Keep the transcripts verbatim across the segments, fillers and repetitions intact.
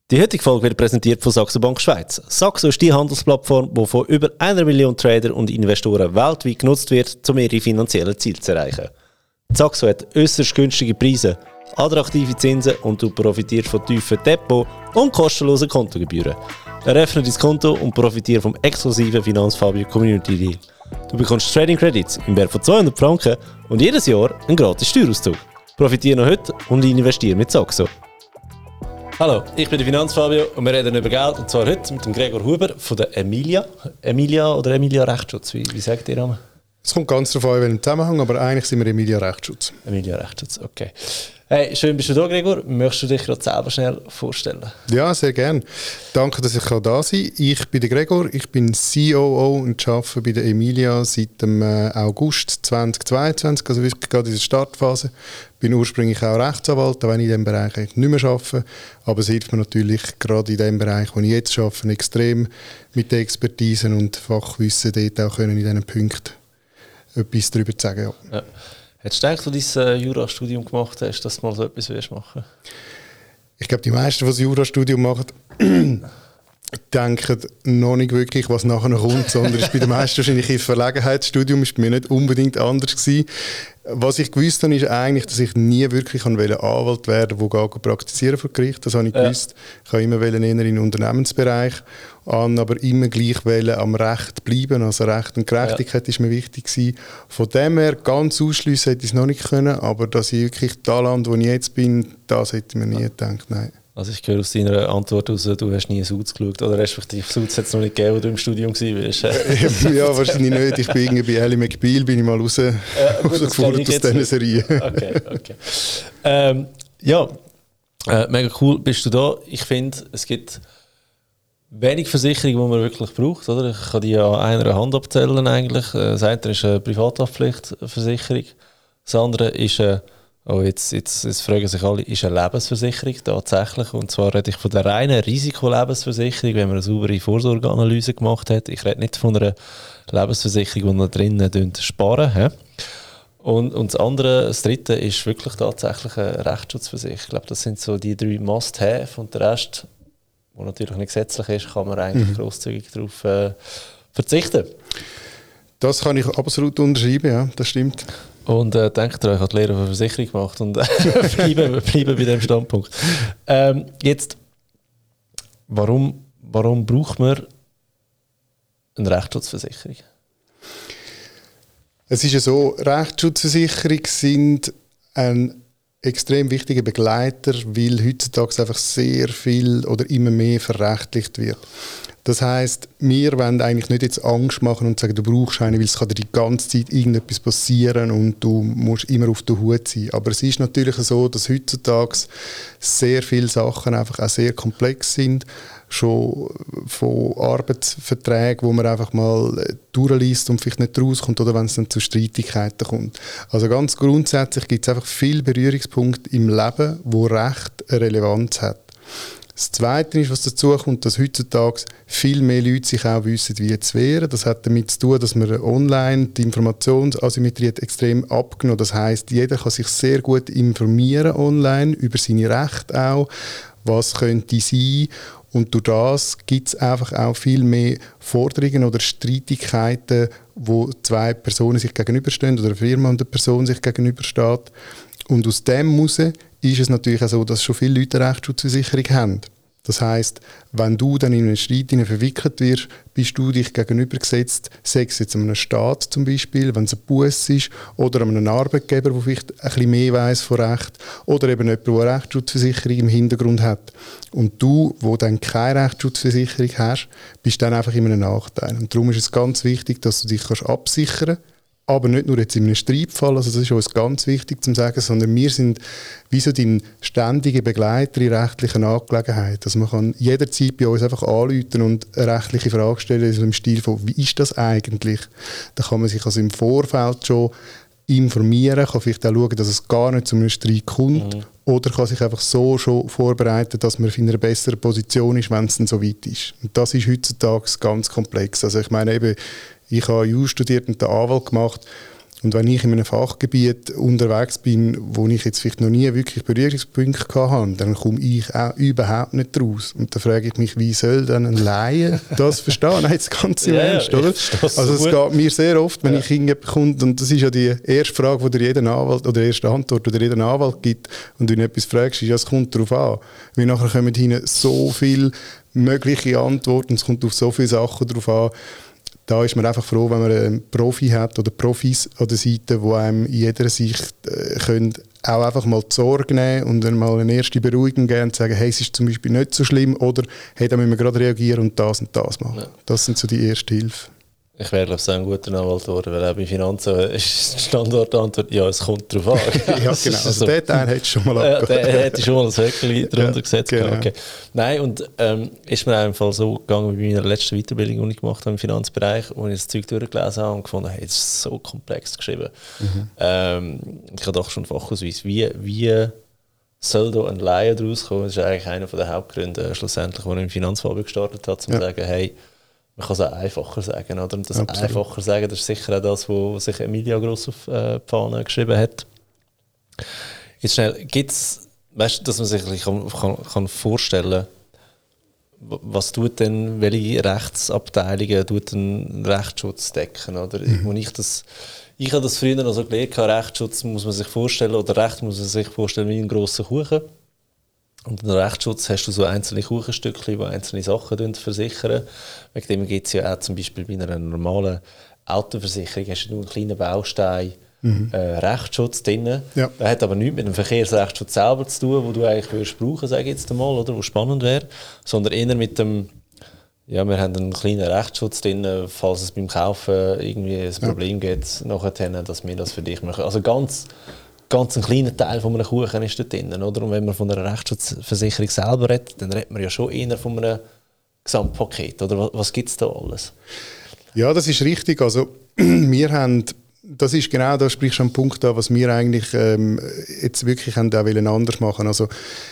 Die heutige Folge wird präsentiert von Saxo Bank Schweiz. Saxo ist die Handelsplattform, die von über einer Million Trader und Investoren weltweit genutzt wird, um ihre finanziellen Ziele zu erreichen. Saxo hat äußerst günstige Preise, attraktive Zinsen und du profitierst von tiefen Depot- und kostenlosen Kontogebühren. Eröffne dein Konto und profitiere vom exklusiven Finanzfabio Community Deal. Du bekommst Trading Credits im Wert von zweihundert Franken und jedes Jahr einen gratis Steuerauszug. Profitiere noch heute und investiere mit Saxo. Hallo, ich bin der Finanzfabio und wir reden über Geld, und zwar heute mit dem Gregor Huber von der Emilia. Emilia oder Emilia Rechtsschutz, wie, wie sagt ihr das? Es kommt ganz darauf an, in welchem Zusammenhang, aber eigentlich sind wir Emilia Rechtsschutz. Emilia Rechtsschutz, okay. Hey, schön bist du da, Gregor. Möchtest du dich gerade selber schnell vorstellen? Ja, sehr gerne. Danke, dass ich da sein kann. Ich bin der Gregor, ich bin C O O und arbeite bei der Emilia seit dem August zweitausendzweiundzwanzig, also wirklich gerade in der Startphase. Ich bin ursprünglich auch Rechtsanwalt, auch wenn ich in diesem Bereich nicht mehr arbeite. Aber es hilft mir natürlich gerade in dem Bereich, wo ich jetzt arbeite, extrem mit der Expertise und Fachwissen dort auch können in diesen Punkten etwas darüber zu sagen. Ja. Ja. Hättest du gedacht, als du dein Jurastudium gemacht hast, dass du mal so etwas willst machen? Ich glaube, die meisten, die das Jurastudium machen, denken noch nicht wirklich, was nachher noch kommt, sondern ist bei den meisten wahrscheinlich ein Verlegenheitsstudium, ist bei mir nicht unbedingt anders gewesen. Was ich gewusst habe, ist eigentlich, dass ich nie wirklich Anwalt werden wollte, der praktizieren vor Gericht. Das habe ich gewusst. Ja. Ich habe immer eher in den Unternehmensbereich an, aber immer gleich am Recht bleiben. Also Recht und Gerechtigkeit ja. ist mir wichtig gewesen. Von dem her, ganz ausschliessen hätte ich es noch nicht können, aber dass ich wirklich das Land, wo ich jetzt bin, das hätte ich mir nie gedacht, nein. Also ich höre aus deiner Antwort raus, du hast nie Suits geschaut, oder respektive Suits hat es noch nicht gegeben, wo du im Studium warst. Ja, wahrscheinlich nicht. Ich bin irgendwie bei Ally McBeal, bin ich mal raus, äh, rausgefordert aus dieser Serie. Okay, okay. Ähm, ja, äh, mega cool bist du da. Ich finde, es gibt wenig Versicherungen, die man wirklich braucht. Oder? Ich kann die an einer Hand abzählen eigentlich. Das eine ist eine Privathaftpflichtversicherung, das andere ist eine Oh, jetzt, jetzt, jetzt fragen sich alle, ist eine Lebensversicherung tatsächlich? Und zwar rede ich von der reinen Risikolebensversicherung, wenn man eine saubere Vorsorgeanalyse gemacht hat. Ich rede nicht von einer Lebensversicherung, die da drinnen sparen. He? Und, und das andere, das dritte, ist wirklich tatsächlich eine Rechtsschutzversicherung. Ich glaube, das sind so die drei Must-Have und der Rest, der natürlich nicht gesetzlich ist, kann man eigentlich mhm. grosszügig darauf äh, verzichten. Das kann ich absolut unterschreiben, ja, das stimmt. Und äh, denkt ihr, ich habe die Lehre für Versicherung gemacht und äh, bleiben, bleiben bei diesem Standpunkt. Ähm, jetzt, warum, warum braucht man eine Rechtsschutzversicherung? Es ist ja so, Rechtsschutzversicherungen sind ein extrem wichtiger Begleiter, weil heutzutage einfach sehr viel oder immer mehr verrechtlicht wird. Das heisst, wir wollen eigentlich nicht jetzt Angst machen und sagen, du brauchst einen, weil es kann dir die ganze Zeit irgendetwas passieren und du musst immer auf der Hut sein. Aber es ist natürlich so, dass heutzutage sehr viele Sachen einfach auch sehr komplex sind. Schon von Arbeitsverträgen, wo man einfach mal durchliest und vielleicht nicht rauskommt oder wenn es dann zu Streitigkeiten kommt. Also ganz grundsätzlich gibt es einfach viele Berührungspunkte im Leben, wo Recht eine Relevanz hat. Das Zweite ist, was dazu kommt, dass heutzutage viel mehr Leute sich auch wissen, wie zu wehren. Das hat damit zu tun, dass man online die Informationsasymmetrie hat extrem abgenommen. Das heisst, jeder kann sich sehr gut informieren online über seine Rechte auch, was könnte sein. Und durch das gibt es einfach auch viel mehr Forderungen oder Streitigkeiten, wo zwei Personen sich gegenüberstehen oder eine Firma und eine Person sich gegenübersteht. Und aus dem heraus ist es natürlich auch so, dass schon viele Leute eine Rechtsschutzversicherung haben. Das heisst, wenn du dann in einen Streit verwickelt wirst, bist du dich gegenübergesetzt, sei es jetzt einem Staat zum Beispiel, wenn es ein Buss ist, oder einem Arbeitgeber, der vielleicht ein bisschen mehr weiss von Recht, oder eben jemand, der eine Rechtsschutzversicherung im Hintergrund hat. Und du, wo dann keine Rechtsschutzversicherung hast, bist dann einfach in einem Nachteil. Und darum ist es ganz wichtig, dass du dich kannst absichern kannst. Aber nicht nur jetzt in einem Streitfall, also das ist uns ganz wichtig zu sagen, sondern wir sind wie so dein ständiger Begleiter in rechtlichen Angelegenheiten. Also man kann jederzeit bei uns einfach anrufen und eine rechtliche Frage stellen, so im Stil von, wie ist das eigentlich? Da kann man sich also im Vorfeld schon informieren, kann vielleicht auch schauen, dass es gar nicht zu einem Streit kommt, mhm. oder kann sich einfach so schon vorbereiten, dass man in einer besseren Position ist, wenn es dann so weit ist. Und das ist heutzutage ganz komplex. Also ich meine eben, ich habe Jus studiert und den Anwalt gemacht Und wenn ich in einem Fachgebiet unterwegs bin, wo ich jetzt vielleicht noch nie wirklich Berührungspunkte hatte, dann komme ich auch überhaupt nicht raus. Und da frage ich mich, wie soll dann ein Laie das verstehen? Nein, jetzt ganz im ja, Ernst, ja, oder? Also es so geht mir sehr oft, wenn ja. ich irgendjemand kommt, und das ist ja die erste Frage, die dir jeder Anwalt, oder die erste Antwort, die dir jeder Anwalt gibt, und du ihn etwas fragst, ist, ja, es kommt darauf an. Weil nachher kommen hinein so viele mögliche Antworten, es kommt auf so viele Sachen drauf an. Da ist man einfach froh, wenn man einen Profi hat oder Profis an der Seite, die einem in jeder Sicht äh, können auch einfach mal die Sorge nehmen und dann mal eine erste Beruhigung geben und sagen, hey, es ist zum Beispiel nicht so schlimm, oder hey, da müssen wir gerade reagieren und das und das machen. Ja. Das sind so die erste Hilfe. Ich wäre, glaube ich, so ein guter Anwalt geworden, weil auch bei Finanzen ist die Standardantwort, ja, es kommt darauf an. Ja, genau. Also so. Den Teil hättest du schon mal abgehört. Ja, den hätte ich schon mal ein Höckchen drunter ja, gesetzt. Genau. Okay. Nein, und ähm, ist mir einfach so gegangen, wie bei meiner letzten Weiterbildung, die ich gemacht habe im Finanzbereich, wo ich das Zeug durchgelesen habe und gefunden habe, hey, das ist so komplex geschrieben. Mhm. Ähm, ich habe doch schon fachausweis, wie, wie soll da ein Laie daraus kommen? Das ist eigentlich einer der Hauptgründe, äh, schlussendlich, wo ich im Finanzfall gestartet habe, um ja. zu sagen, hey, man kann es auch einfacher sagen. Oder? Und das Absolut. Einfacher sagen, das ist sicher auch das, was sich Emilia gross auf äh, die Fahne geschrieben hat. Jetzt schnell, gibt es, weißt du, dass man sich kann, kann, kann vorstellen kann, was tut denn, welche Rechtsabteilungen tut den Rechtsschutz decken? Oder? Mhm. Ich, das, ich habe das früher noch so gelernt, Rechtsschutz muss man sich vorstellen, oder Recht muss man sich vorstellen wie einen grossen Kuchen. Und im Rechtsschutz hast du so einzelne Kuchenstückchen, die einzelne Sachen versichern. Wegen dem gibt es ja auch zum Beispiel bei einer normalen Autoversicherung hast du nur einen kleinen Baustein mhm. äh, Rechtsschutz drin. Ja. Der hat aber nichts mit dem Verkehrsrechtsschutz selber zu tun, wo du eigentlich würdest brauchen, sage ich jetzt einmal, oder, wo spannend wäre, sondern eher mit dem, ja, wir haben einen kleinen Rechtsschutz drin, falls es beim Kaufen irgendwie ein Problem ja. gibt, nachher, dass wir das für dich machen. Also ganz Ganz ein kleiner Teil von einem Kuchen ist da drin, oder? Und wenn man von einer Rechtsschutzversicherung selber redet, dann redet man ja schon eher von einem Gesamtpaket, oder? Was, was gibt es da alles? Ja, das ist richtig. Also wir haben, das ist genau, da sprichst du am Punkt an, was wir eigentlich ähm, jetzt wirklich haben auch wollen anders machen. Also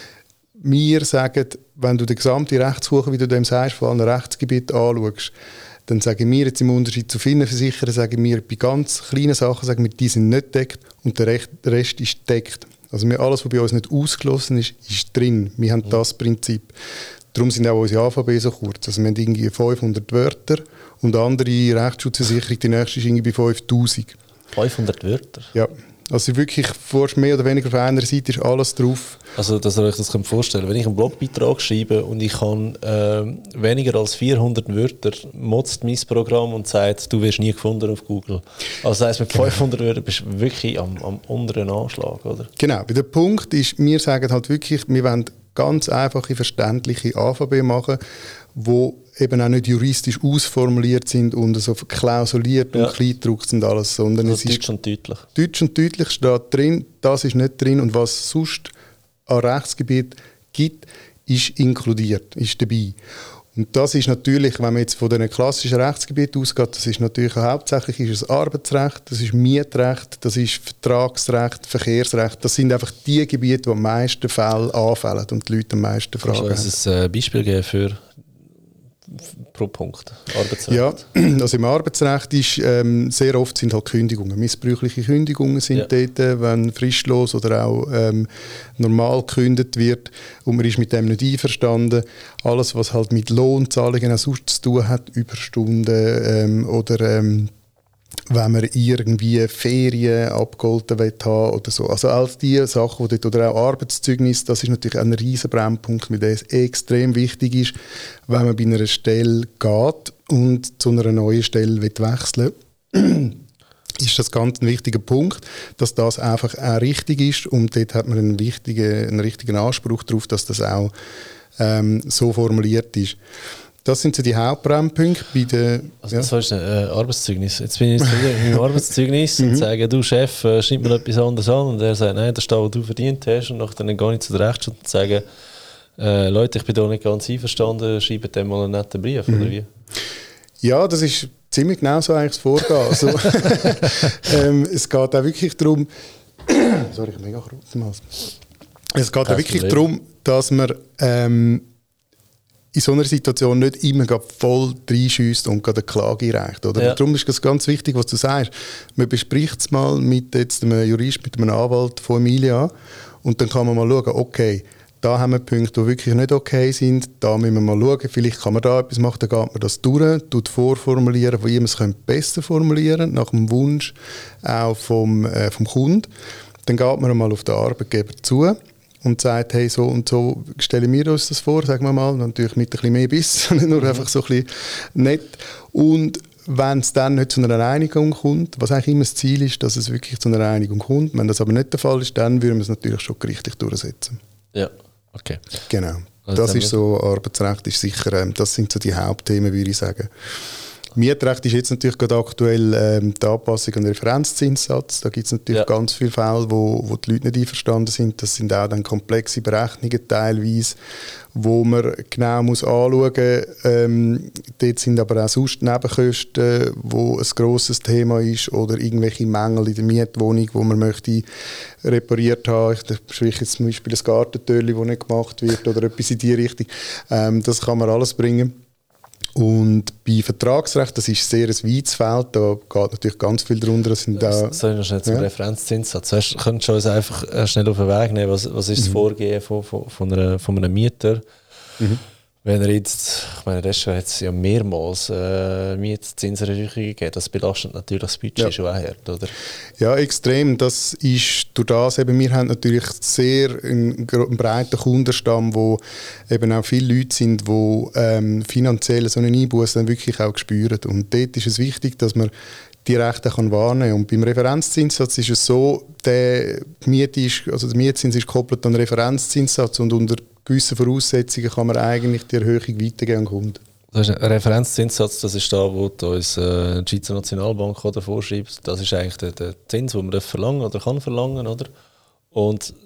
wir sagen, wenn du den gesamten Rechtskuchen, wie du dem sagst, von einem Rechtsgebiet anschaust, dann sagen wir jetzt im Unterschied zu vielen Versicherern, sagen wir bei ganz kleinen Sachen, sagen wir, die sind nicht deckt und der Rest ist deckt. Also wir, alles, was bei uns nicht ausgeschlossen ist, ist drin. Wir haben mhm. das Prinzip. Darum sind auch unsere A V B so kurz. Also wir haben irgendwie fünfhundert Wörter und andere Rechtsschutzversicherung, die nächste ist irgendwie bei fünftausend. fünfhundert Wörter? Ja. Also wirklich, fast mehr oder weniger auf einer Seite ist alles drauf. Also, dass ihr euch das vorstellen könnt. Wenn ich einen Blogbeitrag schreibe und ich kann äh, weniger als vierhundert Wörter, motzt mein Programm und sagt, du wirst nie gefunden auf Google. Also das heisst, mit fünfhundert Wörtern bist du wirklich am, am unteren Anschlag, oder? Genau. Der Punkt ist, wir sagen halt wirklich, wir wollen ganz einfache, verständliche A V B machen, wo eben auch nicht juristisch ausformuliert sind und so klausuliert ja. und kleingedruckt sind alles, sondern also es deutsch und deutlich. Deutsch und deutlich steht drin, das ist nicht drin und was es sonst an Rechtsgebiet gibt, ist inkludiert, ist dabei. Und das ist natürlich, wenn man jetzt von den klassischen Rechtsgebieten ausgeht, das ist natürlich hauptsächlich ist es Arbeitsrecht, das ist Mietrecht, das ist Vertragsrecht, Verkehrsrecht. Das sind einfach die Gebiete, die am meisten Fälle anfallen und die Leute am meisten Fragen haben. Kannst du uns ein Beispiel geben für pro Punkt Arbeitsrecht? Ja, also im Arbeitsrecht ist ähm, sehr oft sind halt Kündigungen, missbräuchliche Kündigungen sind ja. dort, wenn fristlos oder auch ähm, normal gekündigt wird und man ist mit dem nicht einverstanden. Alles, was halt mit Lohnzahlungen auch sonst zu tun hat, Überstunden ähm, oder ähm, wenn man irgendwie Ferien abgeholten haben oder so. Also all diese Sachen, die dort, oder auch Arbeitszeugnis, das ist natürlich ein riesen Brennpunkt, weil das extrem wichtig ist, wenn man bei einer Stelle geht und zu einer neuen Stelle wechseln will. Ist das ganz ein wichtiger Punkt, dass das einfach auch richtig ist und dort hat man einen wichtigen, einen richtigen Anspruch darauf, dass das auch ähm, so formuliert ist. Das sind so die Hauptbrennpunkte bei der... Also das heißt, äh, Arbeitszeugnis. Jetzt bin ich jetzt wieder in meinem Arbeitszeugnis und sage, du Chef, äh, schreib mir etwas anderes an. Und er sagt, nein, das ist das, was du verdient hast. Und dann gehe ich zu der Rechtsschutz und sage, äh, Leute, ich bin da nicht ganz einverstanden, schreibt dem mal einen netten Brief, mhm. oder wie? Ja, das ist ziemlich genau so eigentlich das Vorgehen. Also, ähm, es geht auch wirklich darum... Sorry, ich habe mega kurz. Es geht auch wirklich darum, dass man... Ähm, in so einer Situation nicht immer voll reinschießt und eine Klage einreicht. Oder? Ja. Darum ist es ganz wichtig, was du sagst. Man bespricht es mal mit jetzt einem Jurist, mit einem Anwalt von Emilia und dann kann man mal schauen, okay, da haben wir Punkte, die wirklich nicht okay sind, da müssen wir mal schauen, vielleicht kann man da etwas machen, dann geht man das durch, tut vorformulieren, wie man es besser formulieren könnte, nach dem Wunsch auch vom, äh, vom Kunden. Dann geht man mal auf den Arbeitgeber zu und sagt, hey, so und so stellen wir uns das vor, sagen wir mal, natürlich mit ein bisschen mehr Biss, nicht nur einfach so ein bisschen nett. Und wenn es dann nicht zu einer Einigung kommt, was eigentlich immer das Ziel ist, dass es wirklich zu einer Einigung kommt, wenn das aber nicht der Fall ist, dann würden wir es natürlich schon gerichtlich durchsetzen. Ja, okay. Genau. Also das ist so, Arbeitsrecht ist sicher, ähm, das sind so die Hauptthemen, würde ich sagen. Mietrecht ist jetzt natürlich gerade aktuell ähm, die Anpassung an den Referenzzinssatz. Da gibt es natürlich ja. ganz viele Fälle, wo, wo die Leute nicht einverstanden sind. Das sind auch dann komplexe Berechnungen teilweise, wo man genau muss anschauen muss. Ähm, dort sind aber auch sonst Nebenkosten, wo ein grosses Thema ist oder irgendwelche Mängel in der Mietwohnung, wo man möchte repariert haben. Ich spreche jetzt zum Beispiel ein Gartentürli, das nicht gemacht wird oder etwas in die Richtung. Ähm, das kann man alles bringen. Und bei Vertragsrecht, das ist sehr ein weites Feld, da geht natürlich ganz viel drunter. Das sind da, soll ich noch schnell zum ja. Referenzzinssatz? Weißt, könntest du uns einfach schnell auf den Weg nehmen, was, was ist das mhm. Vorgehen von, von, von, einer, von einem Mieter? Mhm. Wenn er jetzt, ich meine, das hat es ja mehrmals äh, Mietzinserhöhungen gegeben, das belastet natürlich das Budget ja. schon auch hart, oder? Ja, extrem. Das ist durch das, eben, wir haben natürlich sehr einen, einen breiten Kundenstamm, wo eben auch viele Leute sind, die ähm, finanziell so einen Einbuß dann wirklich auch spüren. Und dort ist es wichtig, dass man die Rechte kann wahrnehmen kann. Und beim Referenzzinssatz ist es so, der Miete ist, also der Mietzins ist gekoppelt an den Referenzzinssatz und unter gewissen Voraussetzungen kann man eigentlich die Erhöhung weitergeben an Kunden. Das ist ein Referenzzinssatz, das ist da, wo uns äh, die Schweizer Nationalbank oder vorschreibt. Das ist eigentlich der, der Zins, den man verlangen oder kann verlangen, oder? Und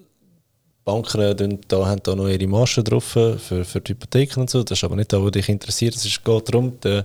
Banken da haben da noch ihre Margen drauf für, für die Hypotheken und so. Das ist aber nicht das, was dich interessiert. Es geht darum, der,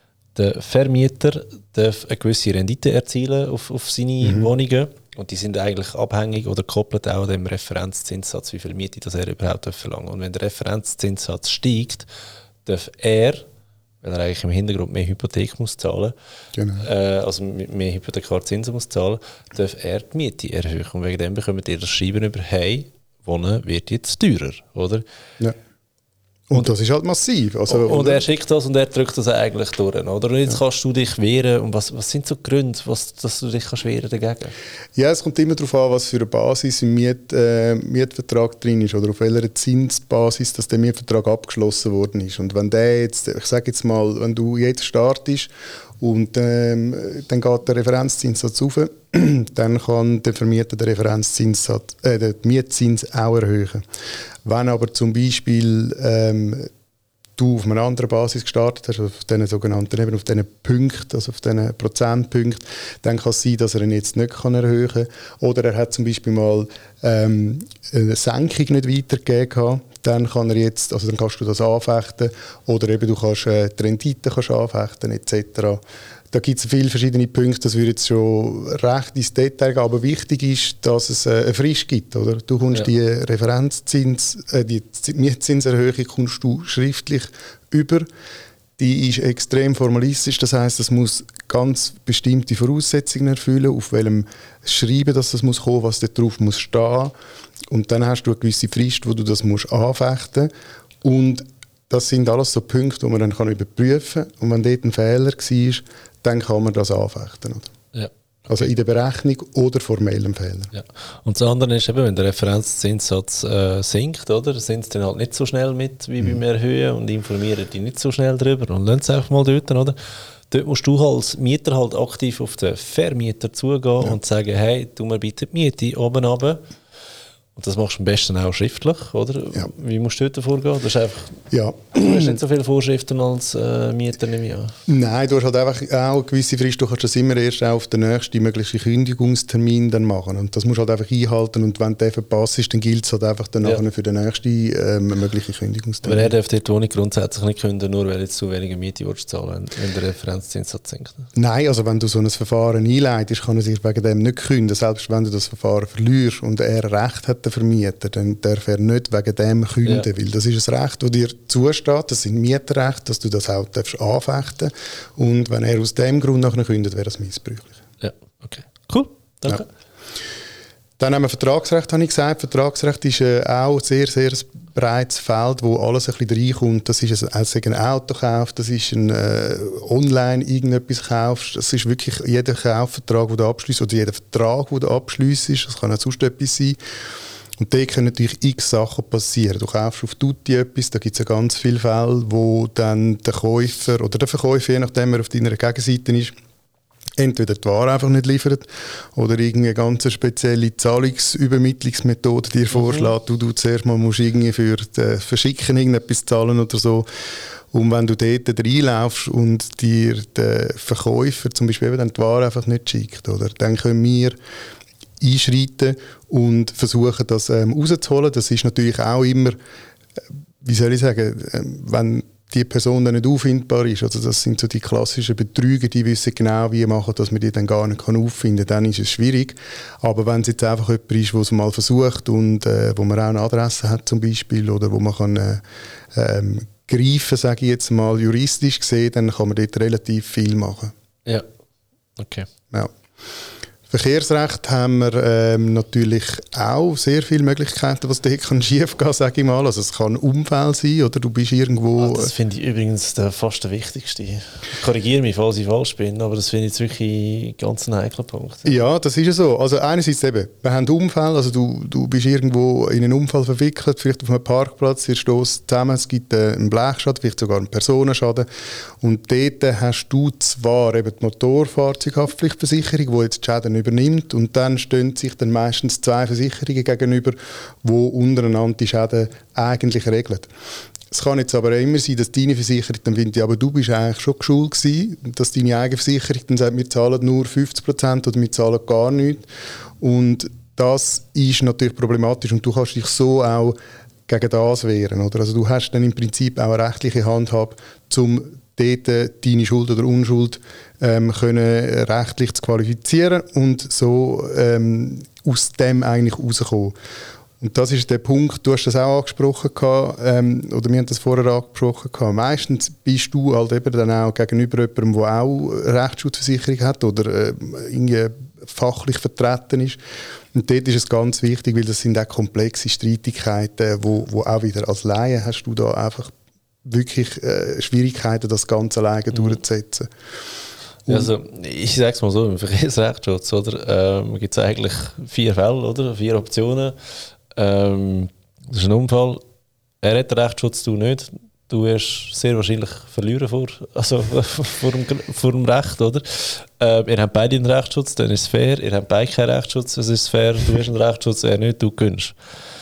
der Vermieter darf eine gewisse Rendite erzielen auf, auf seine mhm. Wohnungen. Und die sind eigentlich abhängig oder gekoppelt auch an dem Referenzzinssatz, wie viel Miete das er überhaupt verlangen darf. Und wenn der Referenzzinssatz steigt, darf er, weil er eigentlich im Hintergrund mehr Hypothek muss zahlen, genau. äh, also mehr Hypothekarzinsen muss zahlen, darf er die Miete erhöhen. Und wegen dem bekommt ihr das Schreiben über, hey, Wohnen wird jetzt teurer, oder? Ja. Und, und das ist halt massiv. Also, und, und er schickt das und er drückt das eigentlich durch, oder? Und jetzt ja. kannst du dich wehren. Und was, was sind so die Gründe, was, dass du dich kannst wehren dagegen? Ja, es kommt immer darauf an, was für eine Basis im Miet, äh, Mietvertrag drin ist oder auf welcher Zinsbasis dass der Mietvertrag abgeschlossen worden ist. Und wenn der jetzt, ich sage jetzt mal, wenn du jetzt startest und ähm, dann geht der Referenzzinssatz rauf, dann kann der Vermieter den Referenzzinssatz, äh, den Mietzins auch erhöhen. Wenn aber zum Beispiel ähm, du auf einer anderen Basis gestartet hast, auf diesen sogenannten, eben auf diesen Punkten, also auf diesen Prozentpunkten, dann kann es sein, dass er ihn jetzt nicht kann erhöhen kann. Oder er hat zum Beispiel mal ähm, eine Senkung nicht weitergegeben, dann kann er jetzt, also dann kannst du das anfechten. Oder eben du kannst äh, die Rendite kannst anfechten et cetera. Da gibt es viele verschiedene Punkte, das würde jetzt schon recht ins Detail gehen, aber wichtig ist, dass es äh, eine Frist gibt. Oder? Du kommst ja. die Referenzzins, äh, die Mietzinserhöhung kommst du schriftlich über. Die ist extrem formalistisch, das heisst, es muss ganz bestimmte Voraussetzungen erfüllen, auf welchem Schreiben dass das muss kommen, was da drauf muss stehen. Und dann hast du eine gewisse Frist, wo du das musst anfechten musst. Und das sind alles so Punkte, die man dann kann überprüfen kann. Und wenn dort ein Fehler war, dann kann man das anfechten. Oder? Ja. Also in der Berechnung oder formellem Fehler. Ja. Und das andere ist eben, wenn der Referenzzinssatz äh, sinkt, oder, sind sie dann halt nicht so schnell mit wie mhm. beim Erhöhen und informieren die nicht so schnell darüber und lassen es einfach mal dort. Oder? Dort musst du als Mieter halt aktiv auf den Vermieter zugehen ja. und sagen, hey, tu mir bitte die Miete oben runter. Und das machst du am besten auch schriftlich, oder? Ja. Wie musst du dort vorgehen? Das ist einfach, ja. Du hast nicht so viele Vorschriften als äh, Mieter, nehme ich an. Nein, du hast halt einfach auch eine gewisse Frist. Du kannst das immer erst auf den nächsten möglichen Kündigungstermin dann machen. Und das musst du halt einfach einhalten. Und wenn der verpasst ist, dann gilt es halt einfach dann ja. für den nächsten ähm, möglichen Kündigungstermin. Aber er darf die Wohnung grundsätzlich nicht kündigen, nur weil jetzt zu wenige Miete willst zahlen, wenn der Referenzzinssatz sinkt. Nein, also wenn du so ein Verfahren einleitest, kann er sich wegen dem nicht kündigen. Selbst wenn du das Verfahren verlierst und er Recht hat den Vermieter, dann darf er nicht wegen dem künden, ja. Weil das ist ein Recht, das dir zusteht, das sind Mieterrechte, dass du das auch darfst anfechten. Und wenn er aus dem Grund nachher kündet, wäre das missbräuchlich. Ja, okay. Cool, danke. Ja. Dann haben wir Vertragsrecht, habe ich gesagt. Vertragsrecht ist äh, auch sehr, sehr breites Feld, wo alles ein bisschen reinkommt. Das ist ein, ein Autokauf, das ist ein äh, online irgendetwas kaufst. Das ist wirklich jeder Kaufvertrag, den du abschliessst, oder jeder Vertrag, den du abschliessst. Das kann auch sonst etwas sein. Und da können natürlich x Sachen passieren. Du kaufst auf Tutti etwas, da gibt es ja ganz viele Fälle, wo dann der Käufer oder der Verkäufer, je nachdem er auf deiner Gegenseite ist, entweder die Ware einfach nicht liefert oder irgendeine ganz spezielle Zahlungsübermittlungsmethode dir vorschlägt, du, du zuerst mal musst irgendwie für das Verschicken irgendetwas zahlen oder so. Und wenn du dort reinlaufst und dir der Verkäufer zum Beispiel eben dann die Ware einfach nicht schickt, oder, dann können wir einschreiten und versuchen, das ähm, rauszuholen. Das ist natürlich auch immer, wie soll ich sagen, ähm, wenn die Person dann nicht auffindbar ist, also das sind so die klassischen Betrüger, die wissen genau, wie machen, dass man die dann gar nicht auffinden kann, dann ist es schwierig. Aber wenn es jetzt einfach jemand ist, der es mal versucht und äh, wo man auch eine Adresse hat zum Beispiel oder wo man kann äh, ähm, greifen, sage ich jetzt mal, juristisch gesehen, dann kann man dort relativ viel machen. Ja, okay. Ja. Verkehrsrecht haben wir ähm, natürlich auch sehr viele Möglichkeiten, was da schief gehen kann, sage ich mal. Also es kann ein Unfall sein oder du bist irgendwo... Ah, das finde ich übrigens der, fast der wichtigste. Ich korrigiere mich, falls ich falsch bin, aber das finde ich jetzt wirklich ganz ein heikler Punkt. Ja, das ist ja so. Also einerseits eben, wir haben Unfälle, also du, du bist irgendwo in einen Unfall verwickelt, vielleicht auf einem Parkplatz, ihr stößt zusammen, es gibt äh, einen Blechschaden, vielleicht sogar einen Personenschaden. Und dort hast du zwar eben die Motorfahrzeughaftpflichtversicherung, die jetzt die Schäden übernimmt, und dann stehen sich dann meistens zwei Versicherungen gegenüber, die untereinander die Schäden eigentlich regeln. Es kann jetzt aber auch immer sein, dass deine Versicherung dann findet, ja, aber du bist eigentlich schon geschult gewesen, dass deine eigene Versicherung dann sagt, wir zahlen nur fünfzig Prozent oder wir zahlen gar nichts. Und das ist natürlich problematisch und du kannst dich so auch gegen das wehren. Oder? Also du hast dann im Prinzip auch eine rechtliche Handhabe, um dort deine Schuld oder Unschuld ähm, können rechtlich zu qualifizieren und so ähm, aus dem eigentlich rauskommen. Und das ist der Punkt, du hast das auch angesprochen, ähm, oder wir haben das vorher angesprochen. Meistens bist du halt eben dann auch gegenüber jemandem, der auch eine Rechtsschutzversicherung hat oder äh, irgendwie fachlich vertreten ist. Und dort ist es ganz wichtig, weil das sind auch komplexe Streitigkeiten, wo, wo auch wieder als Laie hast du da einfach wirklich äh, Schwierigkeiten, das Ganze alleine mhm. durchzusetzen. Ja, also, ich sage es mal so, im Verkehrsrechtsschutz ähm, gibt es eigentlich vier Fälle, oder? Vier Optionen. Ähm, das ist ein Unfall. Er hat den Rechtsschutz, du nicht. Du wirst sehr wahrscheinlich verlieren vor, also, vor, dem, vor dem Recht, oder? Ähm, ihr habt beide einen Rechtsschutz, dann ist es fair. Ihr habt beide keinen Rechtsschutz, es ist fair. Du hast einen Rechtsschutz, er nicht, du gönnst.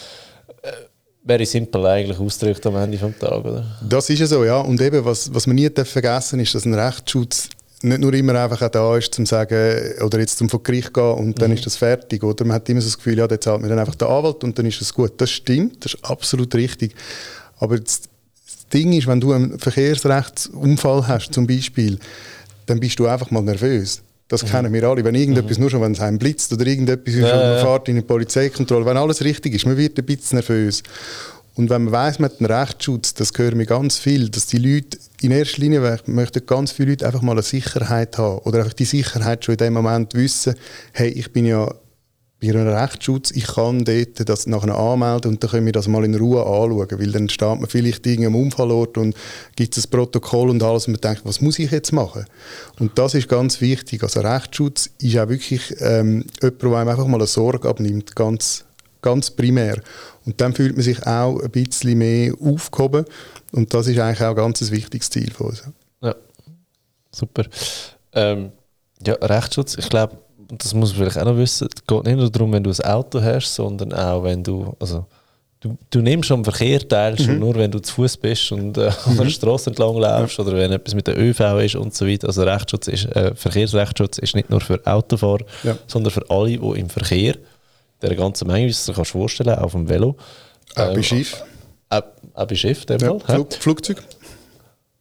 Wäre simpel eigentlich ausgedrückt am Ende des Tages, oder? Das ist ja so, ja. Und eben, was, was man nie vergessen ist, dass ein Rechtsschutz nicht nur immer einfach auch da ist, zum sagen, oder jetzt zum vor Gericht gehen und dann mhm. ist das fertig. Oder man hat immer so das Gefühl, ja, dann zahlt mir dann einfach der Anwalt und dann ist das gut. Das stimmt, das ist absolut richtig. Aber das Ding ist, wenn du einen Verkehrsrechtsunfall hast, zum Beispiel, dann bist du einfach mal nervös. Das mhm. kennen wir alle. Wenn irgendetwas, mhm. nur schon, wenn es einem blitzt oder irgendetwas ist, ja, man ja. fährt in eine Polizeikontrolle, wenn alles richtig ist, man wird ein bisschen nervös. Und wenn man weiss, man hat einen Rechtsschutz, das hören wir ganz viel, dass die Leute, in erster Linie möchten ganz viele Leute einfach mal eine Sicherheit haben oder einfach die Sicherheit schon in dem Moment wissen, hey, ich bin ja bei einem Rechtsschutz, ich kann dort das nachher anmelden und dann können wir das mal in Ruhe anschauen, weil dann steht man vielleicht irgendwo am Unfallort und gibt es ein Protokoll und alles und man denkt, was muss ich jetzt machen? Und das ist ganz wichtig. Also Rechtsschutz ist auch wirklich ähm, jemand, der einem einfach mal eine Sorge abnimmt, ganz, ganz primär. Und dann fühlt man sich auch ein bisschen mehr aufgehoben. Und das ist eigentlich auch ein ganz wichtiges Ziel von uns. Ja, super. Ähm, ja, Rechtsschutz, ich glaube, das muss man vielleicht auch noch wissen, es geht nicht nur darum, wenn du ein Auto hast, sondern auch, wenn du, also du, du nimmst am Verkehr teil, mhm. schon nur, wenn du zu Fuß bist und äh, mhm. an der Straße entlang laufst ja. oder wenn etwas mit der ÖV ist und so weiter. Also Rechtsschutz ist, äh, Verkehrsrechtsschutz ist nicht nur für Autofahrer, ja. sondern für alle, die im Verkehr der ganzen Menge, wie du dir kannst vorstellen, auf dem Velo. Auch ähm, bei Schiff. Auch, auch bei Schiff, dem ja, Fall. Flug, Flugzeug.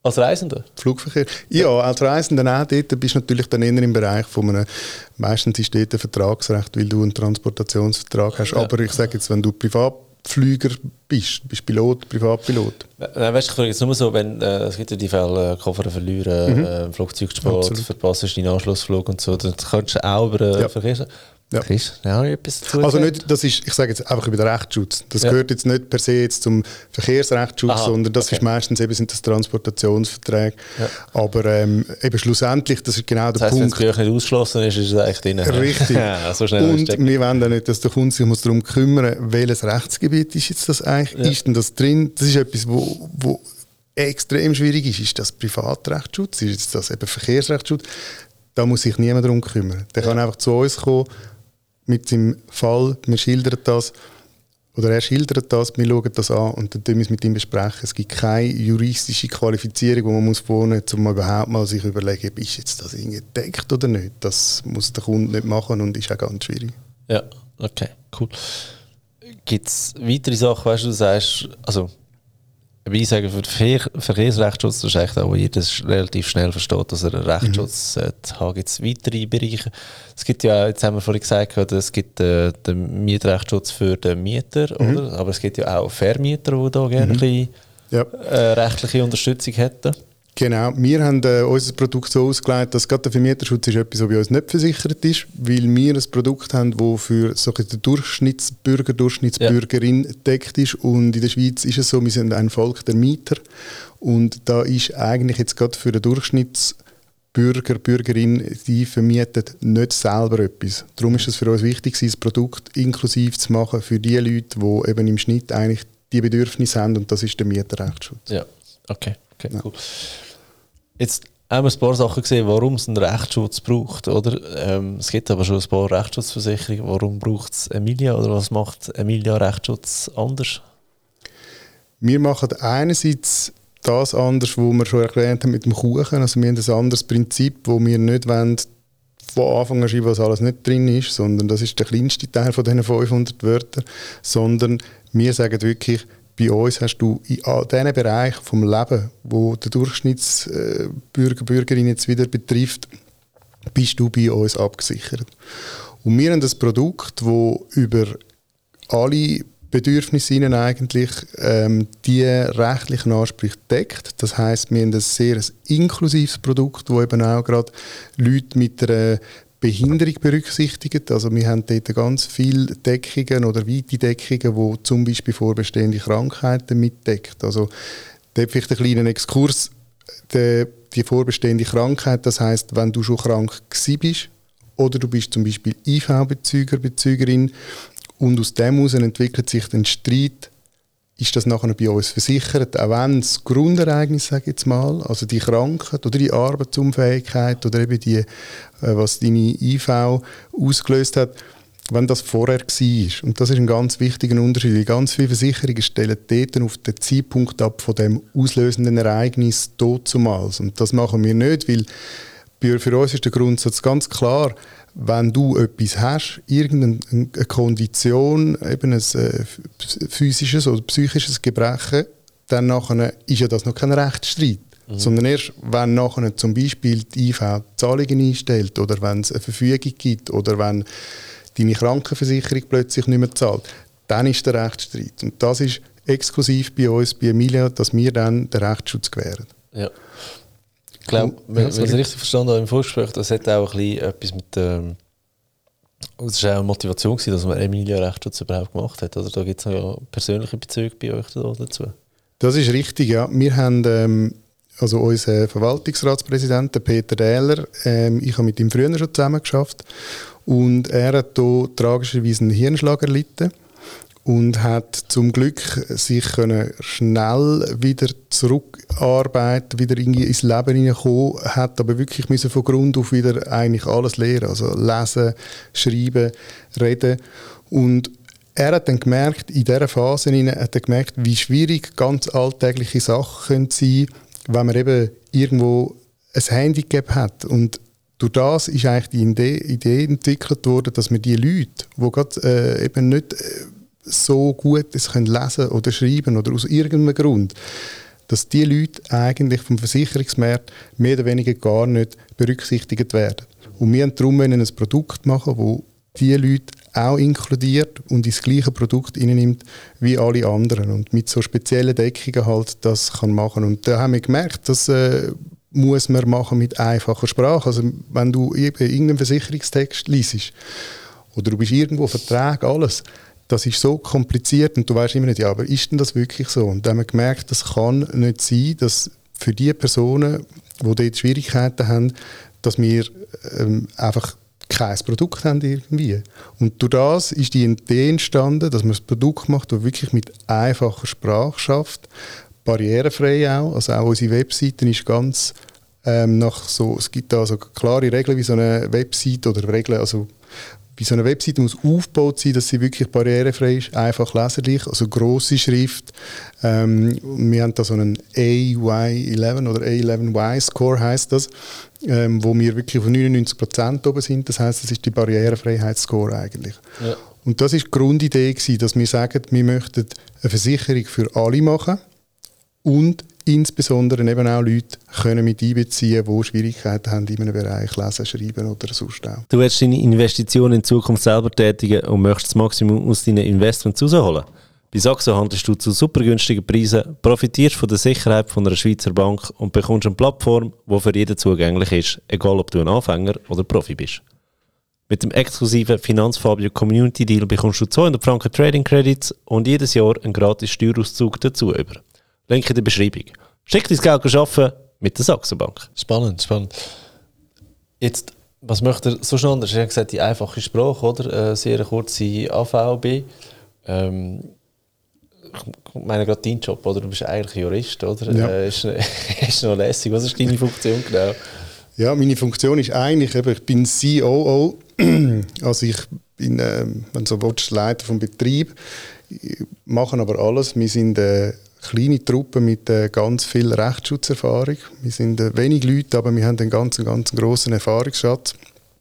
Als Reisender? Flugverkehr. Ja, als Reisender auch. Dort bist du natürlich dann eher im Bereich von einem, meistens ist dort ein Vertragsrecht, weil du einen Transportationsvertrag hast. Ja. Aber ich sage jetzt, wenn du Privatflüger bist, bist Pilot, Privatpilot. Nein, weißt du, ich frage jetzt nur so, wenn äh, es gibt ja die Fälle, äh, Koffer verlieren, mhm. äh, Flugzeug spät, verpasst deinen Anschlussflug und so, dann kannst du auch über äh, ja. Verkehrs... Ja. Chris, ja, etwas dazu also nicht, das ist, ich sage jetzt einfach über den Rechtsschutz. Das ja. gehört jetzt nicht per se jetzt zum Verkehrsrechtsschutz, Aha, sondern das okay. ist meistens eben sind das Transportationsverträge. Ja. Aber ähm, eben schlussendlich, das ist genau das der heisst, Punkt. Wenn es nicht ausgeschlossen ist, ist es eigentlich drin. Richtig. Ja, so schnell und wir wollen auch nicht, dass der Kunde sich muss darum kümmern muss, welches Rechtsgebiet ist jetzt das eigentlich, ja. ist denn das drin? Das ist etwas, wo, wo extrem schwierig ist. Ist das Privatrechtsschutz? Ist das eben Verkehrsrechtsschutz? Da muss sich niemand darum kümmern. Der ja. kann einfach zu uns kommen, mit seinem Fall, wir schildern das, oder er schildert das, wir schauen das an und dann tun wir es mit ihm besprechen. Es gibt keine juristische Qualifizierung, die man muss wohnen muss, um überhaupt mal sich überlegen, ist jetzt das irgendwie gedeckt oder nicht. Das muss der Kunde nicht machen und ist auch ganz schwierig. Ja, okay, cool. Gibt es weitere Sachen, weißt du, du sagst, also ich sage, für den Ver- Verkehrsrechtsschutz, das ist eigentlich auch, wo jeder relativ schnell versteht, dass er einen Rechtsschutz mhm. hat. Gibt es weitere Bereiche? Es gibt ja, jetzt haben wir vorhin gesagt, es gibt äh, den Mietrechtsschutz für den Mieter, mhm. oder? Aber es gibt ja auch Vermieter, die da gerne mhm. ein bisschen, ja. äh, rechtliche Unterstützung hätten. Genau, wir haben äh, unser Produkt so ausgelegt, dass gerade der Vermieterschutz ist etwas, was bei uns nicht versichert ist, weil wir ein Produkt haben, das für so den Durchschnittsbürger, Durchschnittsbürgerin ja. deckt ist. Und in der Schweiz ist es so, wir sind ein Volk der Mieter. Und da ist eigentlich jetzt gerade für den Durchschnittsbürger, Bürgerin, die vermietet nicht selber etwas. Darum ist es für uns wichtig, das Produkt inklusiv zu machen für die Leute, die eben im Schnitt eigentlich die Bedürfnisse haben. Und das ist der Mieterrechtsschutz. Ja, okay, okay ja. cool. Jetzt haben wir ein paar Sachen gesehen, warum es einen Rechtsschutz braucht, oder? Ähm, es gibt aber schon ein paar Rechtsschutzversicherungen. Warum braucht es Emilia oder was macht Emilia Rechtsschutz anders? Wir machen einerseits das anders, was wir schon erklärt haben mit dem Kuchen. Also wir haben ein anderes Prinzip, wo wir nicht wollen, von Anfang an schreiben, was alles nicht drin ist, sondern das ist der kleinste Teil von diesen fünfhundert Wörtern, sondern wir sagen wirklich, bei uns hast du in diesem Bereich vom Leben, wo der Durchschnittsbürger, Bürgerin jetzt wieder betrifft, bist du bei uns abgesichert. Und wir haben das Produkt, das über alle Bedürfnisse ihnen eigentlich ähm, die rechtlichen Ansprüche deckt. Das heisst, wir haben ein sehr inklusives Produkt, das eben auch gerade Leute mit einer Behinderung berücksichtigt. Also wir haben dort ganz viele Deckungen oder weite Deckungen, die zum Beispiel vorbestehende Krankheiten mitdeckt. Also dort vielleicht einen kleinen Exkurs. Die, die vorbestehende Krankheit, das heisst, wenn du schon krank gewesen bist oder du bist zum Beispiel I V-Bezüger, Bezügerin und aus dem heraus entwickelt sich ein Streit, ist das nachher bei uns versichert, auch wenn das Grundereignis, sage ich jetzt mal, also die Krankheit oder die Arbeitsunfähigkeit oder eben die, was deine I V ausgelöst hat, wenn das vorher war. Und das ist ein ganz wichtiger Unterschied, weil ganz viele Versicherungen stellen dort auf den Zeitpunkt ab von dem auslösenden Ereignis dazumals. Und das machen wir nicht, weil für uns ist der Grundsatz ganz klar, wenn du etwas hast, irgendeine Kondition, eben ein äh, physisches oder psychisches Gebrechen, dann nachher ist ja das noch kein Rechtsstreit. Mhm. Sondern erst, wenn nachher zum Beispiel die I V Zahlungen einstellt oder wenn es eine Verfügung gibt oder wenn deine Krankenversicherung plötzlich nicht mehr zahlt, dann ist der Rechtsstreit. Und das ist exklusiv bei uns, bei Emilia, dass wir dann den Rechtsschutz gewähren. Ja. Ich glaube, wenn ich es richtig verstanden habe im Vorgespräch, das hat auch ein bisschen etwas mit ähm, das war auch eine Motivation gewesen, dass man Emilia Rechtsschutz überhaupt gemacht hat. Oder da gibt es ja persönliche Bezüge bei euch dazu. Das ist richtig, ja. Wir haben ähm, also unser Verwaltungsratspräsident, Peter Dähler, ähm, ich habe mit ihm früher schon zusammengearbeitet und er hat hier tragischerweise einen Hirnschlag erlitten und hat zum Glück sich können schnell wieder zurückarbeiten, wieder irgendwie ins Leben hineinkommen, hat aber wirklich müssen von Grund auf wieder eigentlich alles lernen, also lesen, schreiben, reden. Und er hat dann gemerkt, in dieser Phase hat er gemerkt, wie schwierig ganz alltägliche Sachen können sein, wenn man eben irgendwo ein Handicap hat. Und durch das ist eigentlich die Idee, Idee entwickelt worden, dass man die Leute, die gerade äh, eben nicht äh, so gut es können lesen oder schreiben oder aus irgendeinem Grund, dass die Leute eigentlich vom Versicherungsmarkt mehr oder weniger gar nicht berücksichtigt werden. Und wir haben darum ein Produkt machen, das diese Leute auch inkludiert und ins gleiche Produkt nimmt wie alle anderen und mit so speziellen Deckungen halt das kann machen. Und da haben wir gemerkt, dass äh, muss man machen mit einfacher Sprache. Also wenn du irgendeinen Versicherungstext liest oder du bist irgendwo Vertrag, alles, das ist so kompliziert und du weißt immer nicht, ja, aber ist denn das wirklich so? Und da haben wir gemerkt, das kann nicht sein, dass für die Personen, die dort Schwierigkeiten haben, dass wir ähm, einfach kein Produkt haben irgendwie. Und durch das ist die Idee entstanden, dass man ein Produkt macht, das wirklich mit einfacher Sprache schafft, barrierefrei auch. Also auch unsere Webseite ist ganz ähm, nach so, es gibt da so klare Regeln, wie so eine Webseite oder Regeln, also wie so eine Webseite muss aufgebaut sein, dass sie wirklich barrierefrei ist, einfach leserlich, also grosse Schrift. Ähm, wir haben da so einen A Y elf oder A elf Y-Score heisst das, ähm, wo wir wirklich von neunundneunzig Prozent oben sind. Das heisst, das ist die Barrierefreiheitsscore eigentlich. Ja. Und das war die Grundidee gewesen, dass wir sagen, wir möchten eine Versicherung für alle machen und insbesondere eben auch Leute können mit einbeziehen, die Schwierigkeiten haben in einem Bereich Lesen, Schreiben oder sonst auch. Du willst deine Investitionen in Zukunft selber tätigen und möchtest das Maximum aus deinen Investments rausholen. Bei Saxo handelst du zu super günstigen Preisen, profitierst von der Sicherheit von einer Schweizer Bank und bekommst eine Plattform, die für jeden zugänglich ist, egal ob du ein Anfänger oder Profi bist. Mit dem exklusiven Finanzfabio Community Deal bekommst du zweihundert Franken Trading Credits und jedes Jahr einen gratis Steuerauszug dazu über. Link in der Beschreibung. Schick dein Geld arbeiten mit der Saxo Bank. Spannend, spannend. Jetzt, was möchte er so schnell anders? Er hat gesagt, die einfache Sprache, oder? Äh, sehr kurze A V B. Ähm, ich meine gerade deinen Job, oder? Du bist eigentlich Jurist, oder? Ja. Äh, ist, ist noch lässig. Was ist deine Funktion genau? Ja, meine Funktion ist eigentlich, eben, ich bin C O O, also ich bin, äh, wenn du so willst, Leiter vom Betrieb, machen aber alles. Wir sind eine kleine Truppe mit äh, ganz viel Rechtsschutzerfahrung. Wir sind äh, wenig Leute, aber wir haben einen ganz, ganz grossen Erfahrungsschatz.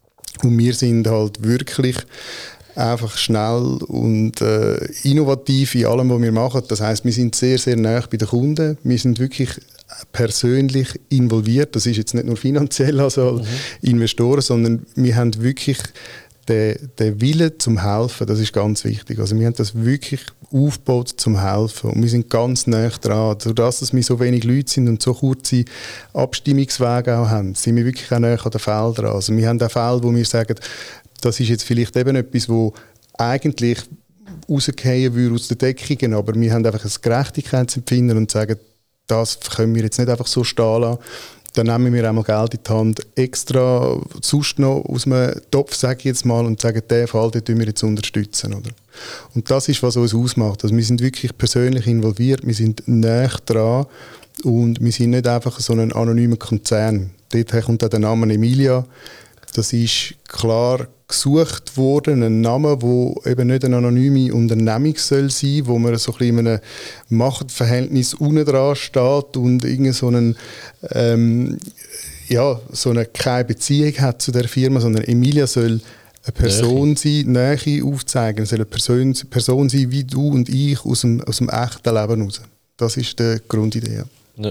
Und wir sind halt wirklich einfach schnell und äh, innovativ in allem, was wir machen. Das heisst, wir sind sehr, sehr nah bei den Kunden. Wir sind wirklich persönlich involviert. Das ist jetzt nicht nur finanziell, also mhm. Investoren, sondern wir haben wirklich den, den Willen zum Helfen. Das ist ganz wichtig. Also wir haben das wirklich aufgebaut zum Helfen und wir sind ganz nah dran. Dadurch, dass wir so wenig Leute sind und so kurze Abstimmungswege auch haben, sind wir wirklich auch nah an den Fällen dran. Also wir haben auch Fälle, wo wir sagen, das ist jetzt vielleicht eben etwas, wo eigentlich rausgehen würde aus den Deckungen, aber wir haben einfach ein Gerechtigkeitsempfinden und sagen, das können wir jetzt nicht einfach so stehen lassen. Dann nehmen wir einmal Geld in die Hand, extra sonst noch aus dem Topf, sage ich jetzt mal, und sagen, diesen Fall den wir jetzt unterstützen. Oder? Und das ist, was uns ausmacht. Also wir sind wirklich persönlich involviert, wir sind näher dran und wir sind nicht einfach so ein anonymer Konzern. Dort kommt auch der Name Emilia. Das ist klar gesucht worden, ein Name, der eben nicht eine anonyme Unternehmung soll sein, wo man so ein bisschen in einem Machtverhältnis unten dran steht und irgend so einen, ähm, ja, so eine keine Beziehung hat zu der Firma, sondern Emilia soll eine Person Nähe. sein, Nähe aufzeigen, soll eine Person, Person sein wie du und ich aus dem, aus dem echten Leben raus. Das ist die Grundidee. Ja.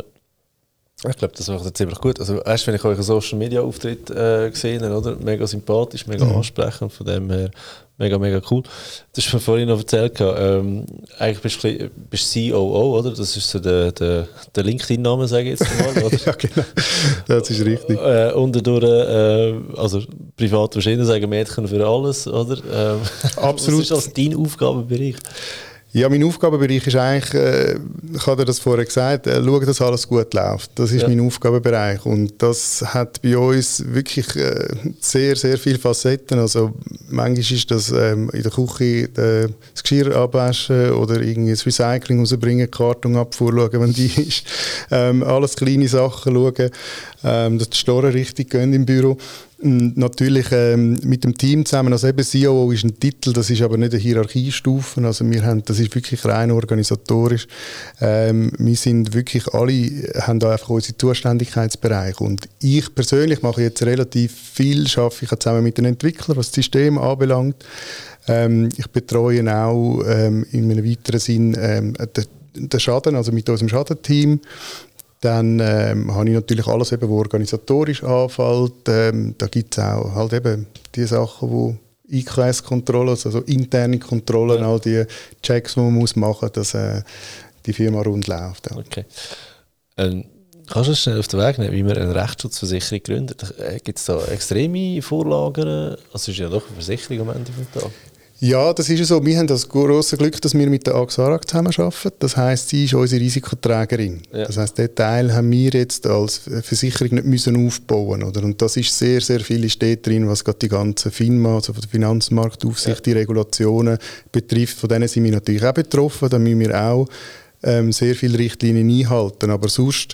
Ich glaube, das macht ziemlich gut. Also, erst wenn ich euren Social Media Auftritt äh, gesehen habe, oder? Mega sympathisch, mega mhm. ansprechend, von dem her mega, mega cool. Du hast mir vorhin noch erzählt, ähm, eigentlich bist du bist C O O, oder? Das ist so der, der, der LinkedIn-Name, sage ich jetzt mal, oder? Ja, genau. Das ist richtig. Äh, unterdurch, äh, also privat wahrscheinlich sagen Mädchen für alles, oder? Ähm, Absolut. Was ist also dein Aufgabenbereich? Ja, mein Aufgabenbereich ist eigentlich, äh, ich habe dir das vorher gesagt, äh, schauen, dass alles gut läuft. Das ist ja. mein Aufgabenbereich und das hat bei uns wirklich äh, sehr, sehr viele Facetten. Also manchmal ist das ähm, in der Küche äh, das Geschirr abwaschen oder irgendwie das Recycling rausbringen, Karton abfuhr schauen, wenn die ist. Ähm, alles kleine Sachen schauen, ähm, dass die Storen richtig gehen im Büro. Und natürlich ähm, mit dem Team zusammen, also eben C O O ist ein Titel, das ist aber nicht eine Hierarchiestufe, also wir haben, das ist wirklich rein organisatorisch. Ähm, wir sind wirklich alle, haben da einfach unsere Zuständigkeitsbereiche und ich persönlich mache jetzt relativ viel, arbeite ich zusammen mit den Entwicklern, was das System anbelangt. Ähm, ich betreue auch ähm, in einem weiteren Sinn ähm, den den Schaden, also mit unserem Schadenteam. Dann ähm, habe ich natürlich alles, eben, was organisatorisch anfällt. Ähm, da gibt es auch halt eben die Sachen, wo I K S-Kontrollen, also interne Kontrollen, ja. all die Checks, die man muss machen muss, dass äh, die Firma rund läuft. Ja. Okay. Ähm, kannst du uns schnell auf den Weg nehmen, wie man eine Rechtsschutzversicherung gründet? Gibt es da extreme Vorlagen? Also es ist ja doch eine Versicherung am Ende des Tages. Ja, das ist ja so. Wir haben das grosse Glück, dass wir mit der Axarag zusammenarbeiten. Das heisst, sie ist unsere Risikoträgerin. Ja. Das heisst, den Teil haben wir jetzt als Versicherung nicht müssen aufbauen, oder? Und das ist sehr, sehr viel steht drin, was gerade die ganze FINMA, also von der Finanzmarktaufsicht, ja. die Regulationen betrifft. Von denen sind wir natürlich auch betroffen. Da müssen wir auch ähm, sehr viele Richtlinien einhalten. Aber sonst,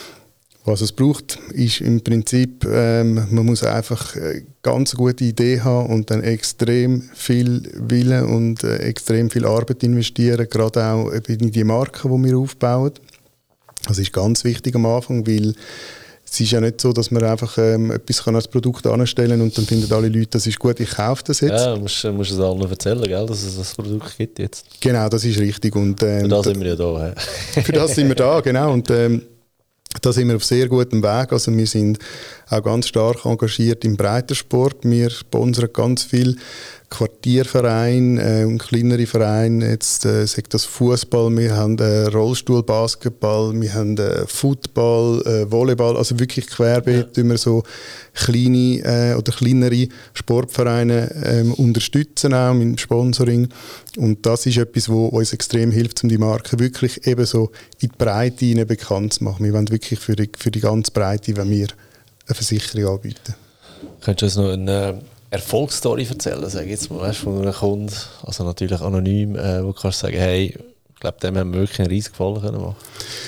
was es braucht, ist im Prinzip, ähm, man muss einfach eine ganz gute Idee haben und dann extrem viel Willen und äh, extrem viel Arbeit investieren, gerade auch in die Marken, die wir aufbauen. Das ist ganz wichtig am Anfang, weil es ist ja nicht so, dass man einfach ähm, etwas kann als Produkt anstellen und dann finden alle Leute, das ist gut, ich kaufe das jetzt. Ja, du musst, musst es allen erzählen, gell, dass es das Produkt gibt jetzt. Genau, das ist richtig. Und, ähm, für das sind wir ja da. Für das sind wir da, genau. Und, ähm, da sind wir auf sehr gutem Weg. Also wir sind auch ganz stark engagiert im Breitensport. Wir sponsern ganz viele Quartiervereine äh, und kleinere Vereine. Jetzt äh, sagt das Fußball, wir haben äh, Rollstuhl, Basketball, wir haben äh, Football, äh, Volleyball. Also wirklich querbeet, ja. wir so kleine äh, oder kleinere Sportvereine ähm, unterstützen auch mit dem Sponsoring. Und das ist etwas, was uns extrem hilft, um die Marke wirklich eben so in die Breite hinein bekannt zu machen. Wir wollen wirklich für die, für die ganze Breite, wenn wir eine Versicherung anbieten. Könntest du uns noch eine Erfolgsstory erzählen, sag ich jetzt mal, weißt, von einem Kunden, also natürlich anonym, äh, wo du kannst sagen, hey, ich glaube, dem haben wir wirklich einen riesigen Gefallen können machen.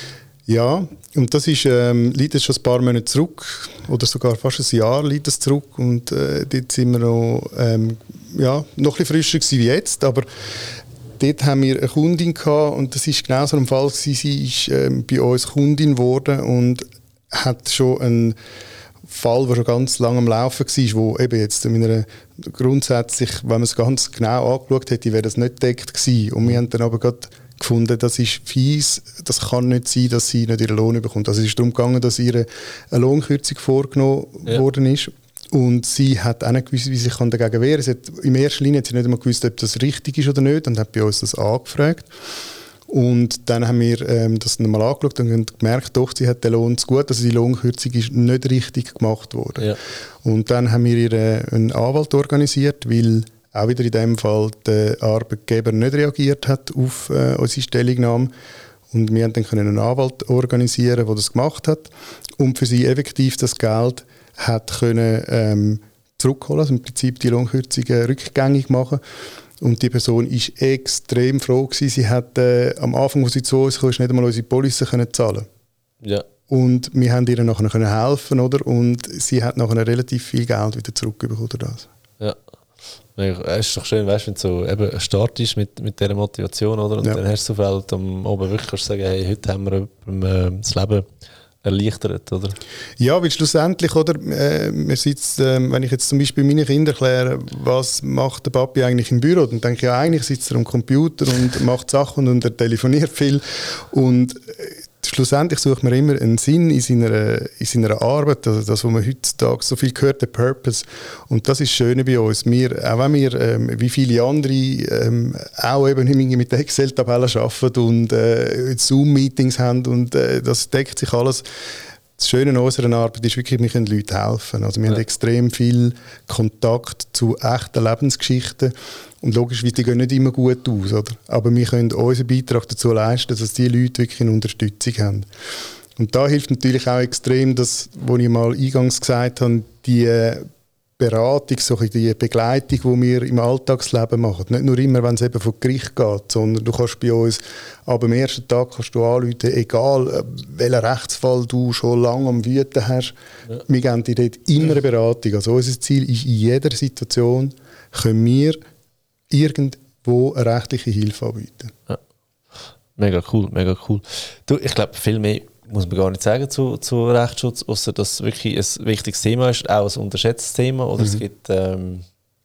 Ja, und das ist, ähm, liegt jetzt schon ein paar Monate zurück, oder sogar fast ein Jahr liegt es zurück, und äh, dort sind wir noch, ähm, ja, noch ein bisschen frischer gewesen wie jetzt, aber dort haben wir eine Kundin gehabt, und das ist genau so ein Fall gewesen, sie ist ähm, bei uns Kundin geworden und hat schon einen Fall, der schon ganz lange am Laufen war, wo eben jetzt in einer, grundsätzlich, wenn man es ganz genau angeschaut hätte, wäre das nicht gedeckt gewesen. Und wir haben dann aber gerade gefunden, das ist fies, das kann nicht sein, dass sie nicht ihren Lohn bekommt. Also es ist darum gegangen, dass ihr eine Lohnkürzung vorgenommen ja. worden ist. Und sie hat auch nicht gewusst, wie sie kann dagegen wehren kann. Sie hat, in erster Linie hat sie nicht einmal gewusst, ob das richtig ist oder nicht, und hat bei uns das angefragt. Und dann haben wir ähm, das nochmal angeschaut und haben gemerkt, doch, sie hat den Lohn zu gut, also die Lohnkürzung ist nicht richtig gemacht worden. Ja. Und dann haben wir ihr äh, einen Anwalt organisiert, weil auch wieder in dem Fall der Arbeitgeber nicht reagiert hat auf äh, unsere Stellungnahme. Und wir haben dann einen Anwalt organisieren, der das gemacht hat und für sie effektiv das Geld hat können, ähm, zurückholen, also im Prinzip die Lohnkürzungen rückgängig machen. Und die Person war extrem froh gewesen. Sie hat äh, am Anfang, als sie zu uns kam, nicht einmal unsere Police können zahlen. Ja. Und wir haben ihr nachher können helfen, oder? Und sie hat nachher relativ viel Geld wieder zurückbekommen durch das. Ja. Es ist doch schön, weißt, wenn du so eben startest mit, mit dieser Motivation, oder? Und ja. dann hast du so Feld am oben wirklich kannst sagen, hey, heute haben wir jemandem, äh, das Leben erleichtert, oder? Ja, weil schlussendlich, oder, äh, man sitzt, äh, wenn ich jetzt zum Beispiel meine Kinder erkläre, was macht der Papi eigentlich im Büro, dann denke ich, ja, eigentlich sitzt er am Computer und macht Sachen und er telefoniert viel. Und äh, schlussendlich sucht man immer einen Sinn in seiner, in seiner Arbeit, also das, was man heutzutage so viel hört, der Purpose. Und das ist das Schöne bei uns. Wir, auch wenn wir, ähm, wie viele andere, ähm, auch eben mit Excel-Tabellen arbeiten und äh, Zoom-Meetings haben und äh, das deckt sich alles. Das Schöne an unserer Arbeit ist wirklich, wir können Leuten helfen. Also wir ja. haben extrem viel Kontakt zu echten Lebensgeschichten. Und logisch, die gehen nicht immer gut aus, oder? Aber wir können unseren Beitrag dazu leisten, dass die Leute wirklich eine Unterstützung haben. Und da hilft natürlich auch extrem, das, was ich mal eingangs gesagt habe, die Beratung, so die Begleitung, die wir im Alltagsleben machen. Nicht nur immer, wenn es eben vor Gericht geht, sondern du kannst bei uns ab dem ersten Tag kannst du anrufen, egal welchen Rechtsfall du schon lange am Wüten hast. Ja. Wir geben dir dort immer eine Beratung. Also unser Ziel ist, in jeder Situation können wir irgendwo eine rechtliche Hilfe anbieten. Ja. Mega cool, mega cool. Du, ich glaube, viel mehr muss man gar nicht sagen zu, zu Rechtsschutz, außer dass es wirklich ein wichtiges Thema ist, auch ein unterschätztes Thema. Oder mhm. es gibt, ähm,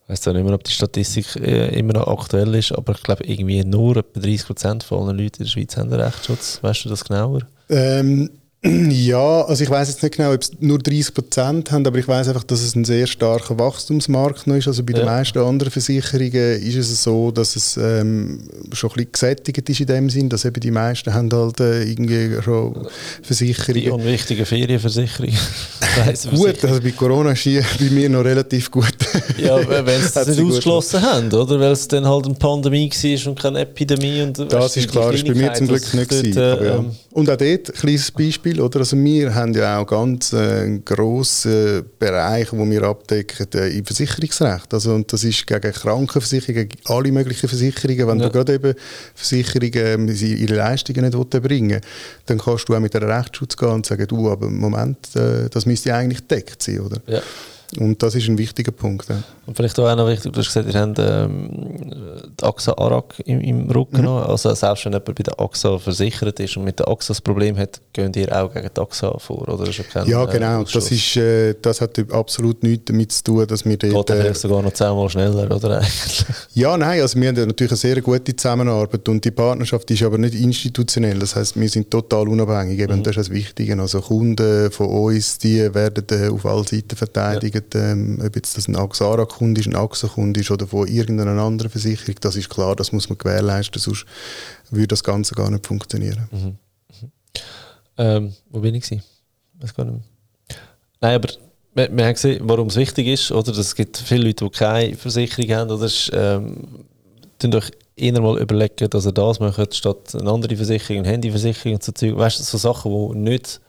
Ich weiss zwar nicht mehr, ob die Statistik äh, immer noch aktuell ist, aber ich glaube, irgendwie nur etwa dreißig Prozent von allen Leuten in der Schweiz haben einen Rechtsschutz. Weißt du das genauer? Ähm, ja, also ich weiss jetzt nicht genau, ob es nur dreißig Prozent haben, aber ich weiss einfach, dass es ein sehr starker Wachstumsmarkt noch ist. Also bei ja. den meisten anderen Versicherungen ist es so, dass es ähm, schon ein bisschen gesättigt ist in dem Sinn, dass eben die meisten haben halt äh, irgendwie schon Versicherungen. Die unwichtigen Ferienversicherungen. Gut, also bei Corona ist die bei mir noch relativ gut. Ja, wenn sie das nicht ausgeschlossen haben, oder? Weil es dann halt eine Pandemie war und keine Epidemie. Und, das weißt, ist klar, das war bei mir zum Glück nicht. Dort, äh, aber ja. Und auch dort ein kleines Beispiel, oder? Also wir haben ja auch ganz äh, einen grossen Bereich, den wir abdecken äh, im Versicherungsrecht. Also, und das ist gegen Krankenversicherungen, gegen alle möglichen Versicherungen. Wenn ja. du gerade eben Versicherungen äh, ihre Leistungen nicht erbringen willst, dann kannst du auch mit einem Rechtsschutz gehen und sagen, du, aber Moment, äh, das müsste eigentlich gedeckt sein, oder? Ja. Und das ist ein wichtiger Punkt. Ja. Und vielleicht auch noch wichtig, du hast gesagt, ihr habt ähm, die A X A ARAG im, im Rücken. Mhm. Also selbst wenn jemand bei der A X A versichert ist und mit der A X A das Problem hat, gehen ihr auch gegen die A X A vor? Oder? Das ist kein, ja, genau. Äh, das, ist, äh, das hat absolut nichts damit zu tun, dass wir dort... Geht vielleicht sogar noch zehnmal schneller, oder eigentlich? Ja, nein, also wir haben natürlich eine sehr gute Zusammenarbeit und die Partnerschaft ist aber nicht institutionell. Das heisst, wir sind total unabhängig. Eben, mhm. Das ist das Wichtige. Also Kunden von uns, die werden äh, auf allen Seiten verteidigt. Ja. Ähm, ob jetzt das ein A X A ARAG-Kunde ist, ein A X A-Kunde ist oder von irgendeiner anderen Versicherung, das ist klar, das muss man gewährleisten, sonst würde das Ganze gar nicht funktionieren. Mhm. Mhm. Ähm, wo bin ich gewesen? Weiß gar nicht mehr. Nein, aber wir, wir haben gesehen, warum es wichtig ist, oder? Es gibt viele Leute, die keine Versicherung haben, oder? Es, ähm, tun euch eher mal überlegen, dass ihr das macht, statt eine andere Versicherung, eine Handyversicherung und so Zeug. Weißt du, so Sachen, die nicht...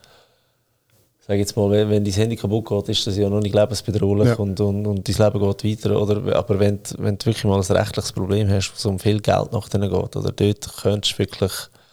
Sag jetzt mal, wenn, wenn dein Handy kaputt geht, ist das ja noch nicht lebensbedrohlich ja. und, und, und dein Leben geht weiter. Oder, aber wenn, wenn du wirklich mal ein rechtliches Problem hast, wo es um viel Geld nach denen geht, oder dort könntest du wirklich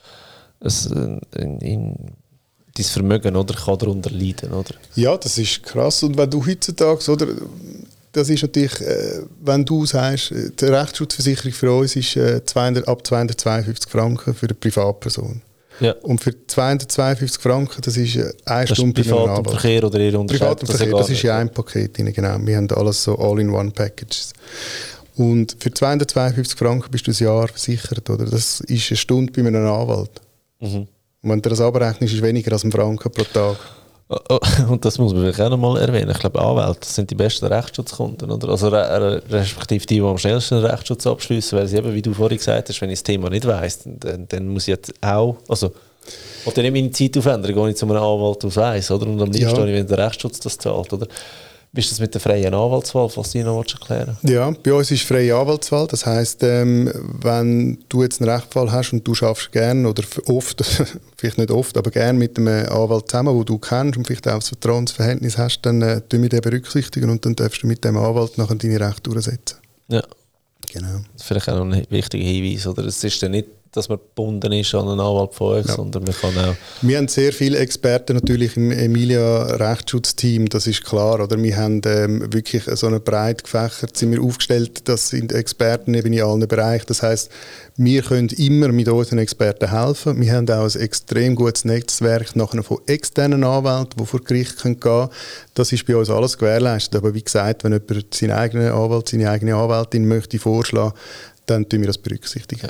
ein, in, in, dein Vermögen oder, kann darunter leiden. Oder? Ja, das ist krass. Und wenn du heutzutage, oder, das ist natürlich, äh, wenn du sagst, die Rechtsschutzversicherung für uns ist äh, zweihundert, ab zweihundertzweiundfünfzig Franken für eine Privatperson. Ja. Und für zweihundertzweiundfünfzig Franken, das ist eine das Stunde ist Privat und Verkehr oder ihr Privat und Verkehr, das ist ja ein Paket drin, genau. Wir haben alles so All-in-One-Packages. Und für zweihundertzweiundfünfzig Franken bist du ein Jahr versichert, oder? Das ist eine Stunde bei einem Anwalt. Mhm. Und wenn du das abrechnest, ist es weniger als ein Franken pro Tag. Oh, oh, und das muss man vielleicht auch noch mal erwähnen. Ich glaube, Anwälte das sind die besten Rechtsschutzkunden. Oder? Also re respektive die, die am schnellsten einen Rechtsschutz abschließen, weil sie eben, wie du vorhin gesagt hast, wenn ich das Thema nicht weiss, dann, dann muss ich jetzt auch, also oder nicht meine Zeit aufändern, gehe ich zu einem Anwalt, der es weiss, oder? Und am liebsten, ja. wenn der Rechtsschutz das zahlt, oder? Wie ist das mit der freien Anwaltswahl, falls du noch erklären willst? Ja, bei uns ist freie Anwaltswahl. Das heisst, ähm, wenn du jetzt einen Rechtsfall hast und du schaffst gerne oder oft, vielleicht nicht oft, aber gerne mit einem Anwalt zusammen, den du kennst und vielleicht auch ein Vertrauensverhältnis hast, dann äh, tun wir den berücksichtigen und dann darfst du mit dem Anwalt nachher deine Rechte durchsetzen. Ja. Genau. Das ist vielleicht auch noch ein wichtiger Hinweis. Oder? Es ist ja nicht, dass man gebunden ist an einen Anwalt von euch, ja. sondern man kann auch... Wir haben sehr viele Experten natürlich im Emilia-Rechtsschutzteam, das ist klar. Oder? Wir haben ähm, wirklich so eine breit gefächert, sind wir aufgestellt, das sind Experten eben in allen Bereichen. Das heisst, wir können immer mit unseren Experten helfen. Wir haben auch ein extrem gutes Netzwerk nachher von externen Anwälten, die vor Gericht gehen können. Das ist bei uns alles gewährleistet. Aber wie gesagt, wenn jemand seinen eigenen Anwalt, seine eigene Anwältin möchte vorschlagen, dann tun wir das berücksichtigen.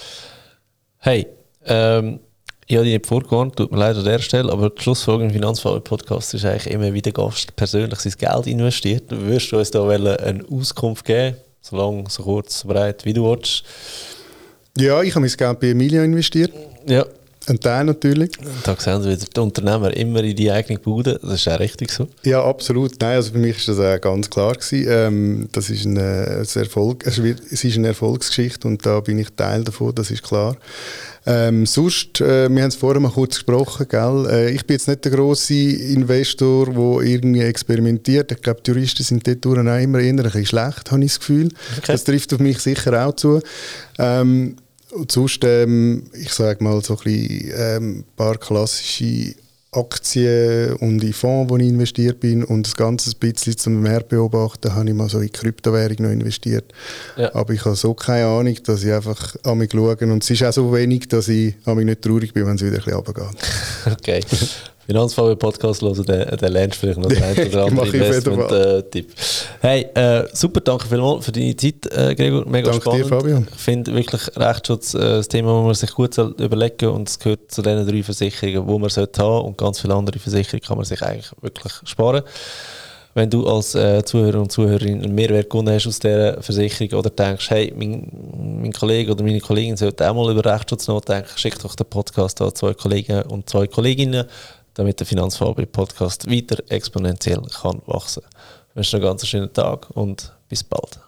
Hey, ähm, ich habe dich nicht vorgewarnt, tut mir leid an der Stelle, aber die Schlussfrage im Finanzfall-Podcast ist eigentlich immer, wie der Gast persönlich sein Geld investiert. Würdest du uns da eine Auskunft geben, so lang, so kurz, so breit, wie du willst? Ja, ich habe mein Geld bei Emilia investiert. Ja. Ein Teil natürlich. Da sehen Sie wieder, die Unternehmer immer in die eigene Bude. Das ist auch richtig so. Ja, absolut. Nein, also für mich war das auch ganz klar gewesen. Ähm, das ist ein, ein Erfolg, es ist eine Erfolgsgeschichte und da bin ich Teil davon, das ist klar. Ähm, sonst, äh, wir haben es vorher mal kurz gesprochen, gell? Äh, ich bin jetzt nicht der grosse Investor, der irgendwie experimentiert. Ich glaube, die Juristen sind dort auch immer eher ein bisschen schlecht, habe ich das Gefühl. Okay. Das trifft auf mich sicher auch zu. Ähm, Und sonst, ähm, ich sage mal, so ein bisschen, ähm, paar klassische Aktien und in Fonds, wo ich investiert bin und das Ganze ein bisschen zum Markt beobachten, habe ich mal so in Kryptowährung noch investiert. Ja. Aber ich habe so keine Ahnung, dass ich einfach an mich schaue und es ist auch so wenig, dass ich an mich nicht traurig bin, wenn es wieder ein bisschen runtergeht. Okay. Finanzfabrik-Podcast hören, dann, dann lernst du vielleicht noch den einen oder anderen Investment-Tipp. Hey, äh, super, danke vielmals für deine Zeit, äh, Gregor. Mega danke spannend. Dir, Fabian. Ich finde wirklich Rechtsschutz äh, das Thema, das man sich gut überlegen soll. Und es gehört zu den drei Versicherungen, die man sollte haben. Und ganz viele andere Versicherungen kann man sich eigentlich wirklich sparen. Wenn du als äh, Zuhörer und Zuhörerin einen Mehrwert gewonnen hast aus dieser Versicherung oder denkst, hey, mein, mein Kollege oder meine Kollegin sollte auch mal über Rechtsschutz nachdenken, schick doch den Podcast an zwei Kollegen und zwei Kolleginnen, damit der Finanzfabrik-Podcast weiter exponentiell kann wachsen. Ich wünsche dir einen ganz schönen Tag und bis bald.